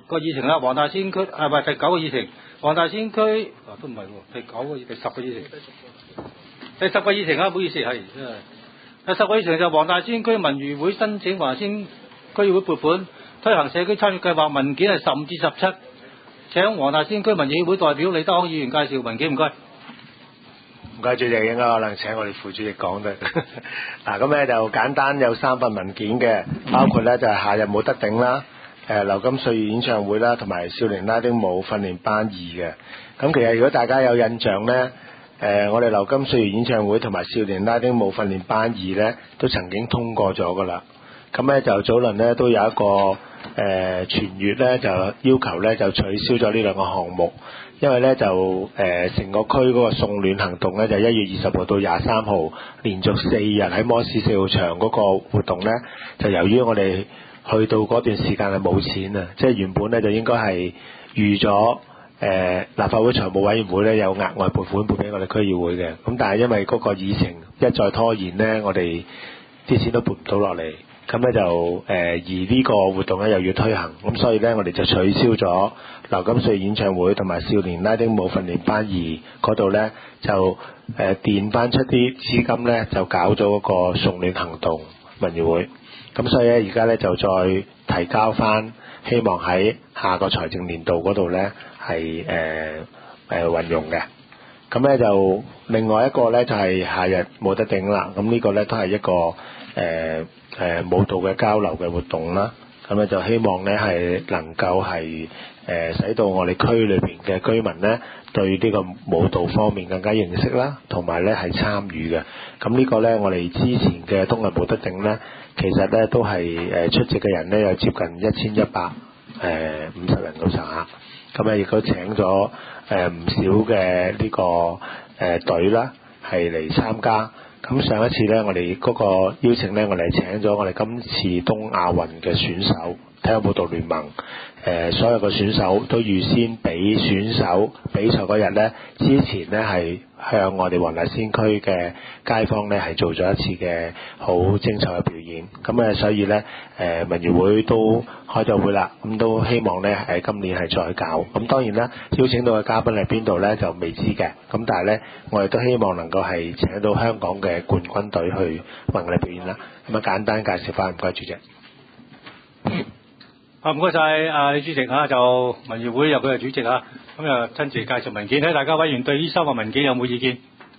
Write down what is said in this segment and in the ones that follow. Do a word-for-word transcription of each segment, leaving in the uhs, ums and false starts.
個議程啦，黃大仙區啊，唔係第九個議程，黃大仙區啊都唔係喎，第九個第十個議程，第十個議程啊，唔好意思係，第十個議程就黃大仙區文娛會申請黃大仙區議會撥款推行社區參與計劃，文件係十五至十七，請黃大仙區民議會代表李德康議員介紹文件，唔該。 唔該，主席，應該可能請我哋副主席講得。嗱，咁咧就簡單有三份文件嘅，包括咧就係夏日冇得頂啦，誒流金歲月演唱會啦，同埋少年拉丁舞訓練班二嘅。咁其實如果大家有印象咧，誒我哋流金歲月演唱會同埋少年拉丁舞訓練班二咧，都曾經通過咗噶啦。咁咧就早輪咧都有一個誒傳閱咧就要求咧就取消咗呢兩個項目。因為咧就誒成、呃、個區嗰個送暖行動咧就一月二十號到廿三號連續四日喺摩士四號場嗰個活動咧，就由於我哋去到嗰段時間係冇錢啊，即係原本咧就應該係預咗誒立法會財務委員會咧有額外撥款撥俾我哋區議會嘅，咁但係因為嗰個議程一再拖延咧，我哋啲錢都撥唔到落嚟。咁咧就誒、呃、而呢個活動咧又要推行，咁所以咧我哋就取消咗流金歲演唱會同埋少年拉丁舞訓練班二嗰度咧就誒墊翻出啲資金咧就搞咗嗰個送暖行動文娛會，咁所以咧而家咧就再提交翻，希望喺下個財政年度嗰度咧係誒誒運用嘅。咁咧就另外一個咧就係、是、夏日冇得頂啦，咁呢個咧都係一個誒。呃誒、呃、舞蹈嘅交流嘅活動啦，咁咧就希望咧係能夠係誒、呃、使到我哋區裏邊嘅居民咧對呢個舞蹈方面更加認識啦，同埋咧係參與嘅。咁呢個咧我哋之前嘅冬日冇得頂咧，其實咧都係誒出席嘅人咧有接近一千一百誒五十人咁上下，咁咧亦都請咗誒唔少嘅呢個誒隊啦係嚟參加。咁上一次咧，我哋嗰個邀請咧，我哋請咗我哋今次東亞運嘅選手，體育舞蹈聯盟，誒、呃、所有嘅選手都預先俾選手比賽嗰日咧，之前咧係向我哋黃大仙區嘅街坊咧係做咗一次嘅好精彩嘅表演。咁誒，所以咧誒文娛會都開咗會啦，咁都希望咧喺今年係再搞。咁當然啦，邀請到嘅嘉賓喺邊度咧就未知嘅。咁但係咧，我哋都希望能夠係請到香港嘅冠軍隊去為我哋表演啦。咁啊，簡單介紹翻，唔該主席。 啊，唔該晒啊李主席啊，就文娛會有佢嘅主席啊，咁啊親自介紹文件，睇大家委員對呢三個文件有冇意見？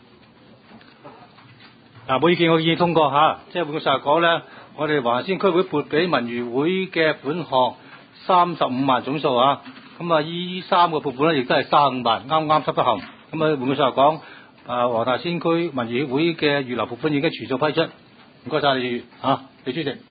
嗱、啊，冇意見，我意見通過嚇、啊。即係換句實話講咧，我哋黃大仙區會撥俾文娛會嘅款項三十五萬總數啊。咁啊，依三個撥款咧，亦都係三十五萬，啱啱執得行。咁啊，換句實話講，啊黃大仙區文娛會嘅預留撥款已經全數批出。唔該晒你嚇，李主席。